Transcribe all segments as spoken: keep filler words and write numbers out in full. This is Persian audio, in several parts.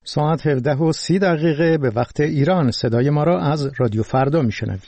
ساعت هفده و سی دقیقه به وقت ایران. صدای ما را از رادیو فردا میشنوید.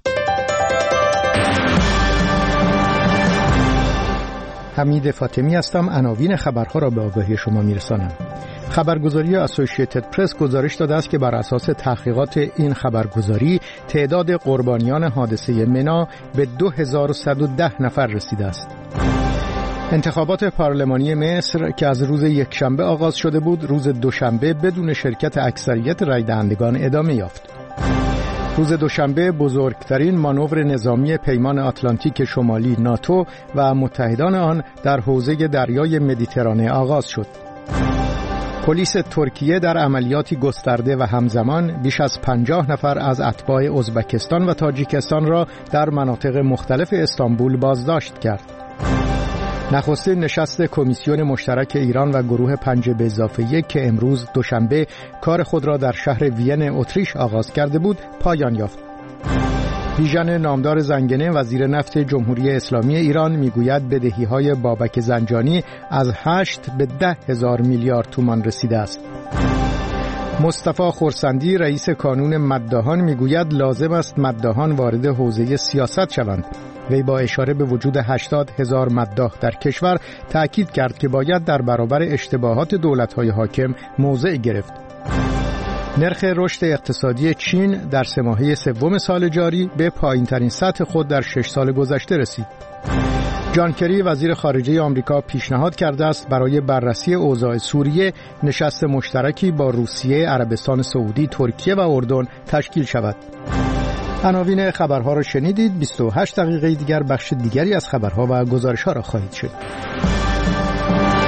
حمید فاطمی هستم. عناوین خبرها را به آگاهی شما میرسانم. خبرگزاری اسوسییتد پرس گزارش داده است که بر اساس تحقیقات این خبرگزاری تعداد قربانیان حادثه منا به دو هزار و صد و ده نفر رسیده است. انتخابات پارلمانی مصر که از روز یکشنبه آغاز شده بود، روز دوشنبه بدون شرکت اکثریت رای دهندگان ادامه یافت. روز دوشنبه بزرگترین مانور نظامی پیمان آتلانتیک شمالی ناتو و متحدان آن در حوزه دریای مدیترانه آغاز شد. پلیس ترکیه در عملیاتی گسترده و همزمان بیش از پنجاه نفر از اتباع ازبکستان و تاجیکستان را در مناطق مختلف استانبول بازداشت کرد. نخستین نشست کمیسیون مشترک ایران و گروه پنج به اضافه یک که امروز دوشنبه کار خود را در شهر وین اتریش آغاز کرده بود پایان یافت. بیژن نامدار زنگنه وزیر نفت جمهوری اسلامی ایران میگوید بدهی‌های بابک زنجانی از هشت به ده هزار میلیارد تومان رسیده است. مصطفی خرسندی رئیس کانون مداحان میگوید لازم است مداحان وارد حوزه سیاست شوند. وی با اشاره به وجود هشتاد هزار مداح در کشور تأکید کرد که باید در برابر اشتباهات دولت‌های حاکم موضع گرفت. نرخ رشد اقتصادی چین در سه ماهه سوم سال جاری به پایین‌ترین سطح خود در شش سال گذشته رسید. جان کری وزیر خارجه آمریکا پیشنهاد کرده است برای بررسی اوضاع سوریه نشست مشترکی با روسیه، عربستان سعودی، ترکیه و اردن تشکیل شود. عناوین خبرها را شنیدید. بیست و هشت دقیقه دیگر بخش دیگری از خبرها و گزارش‌ها را خواهید شنید.